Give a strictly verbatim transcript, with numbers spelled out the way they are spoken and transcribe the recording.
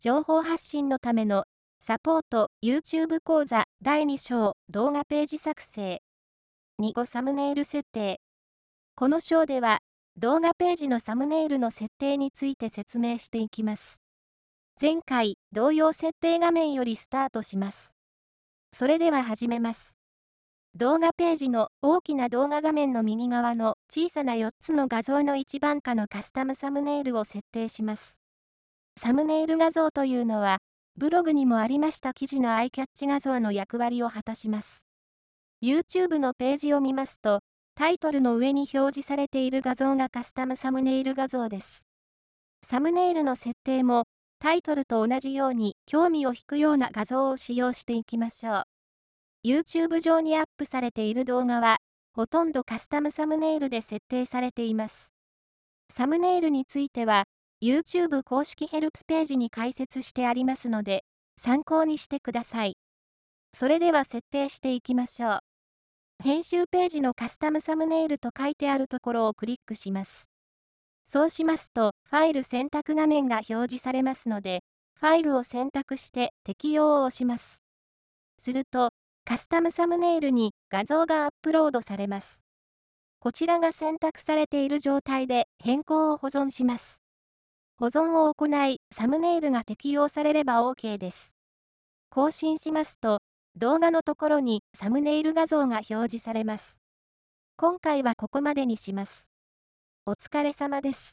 情報発信のためのサポート YouTube 講座だいに章動画ページ作成。にごサムネイル設定。この章では動画ページのサムネイルの設定について説明していきます。前回同様設定画面よりスタートします。それでは始めます。動画ページの大きな動画画面の右側の小さなよっつの画像の一番下のカスタムサムネイルを設定します。サムネイル画像というのは、ブログにもありました記事のアイキャッチ画像の役割を果たします。YouTube のページを見ますと、タイトルの上に表示されている画像がカスタムサムネイル画像です。サムネイルの設定も、タイトルと同じように興味を引くような画像を使用していきましょう。YouTube 上にアップされている動画は、ほとんどカスタムサムネイルで設定されています。サムネイルについては、YouTube 公式ヘルプページに解説してありますので、参考にしてください。それでは設定していきましょう。編集ページのカスタムサムネイルと書いてあるところをクリックします。そうしますと、ファイル選択画面が表示されますので、ファイルを選択して適用を押します。すると、カスタムサムネイルに画像がアップロードされます。こちらが選択されている状態で変更を保存します。保存を行い、サムネイルが適用されれば OK です。更新しますと、動画のところにサムネイル画像が表示されます。今回はここまでにします。お疲れ様です。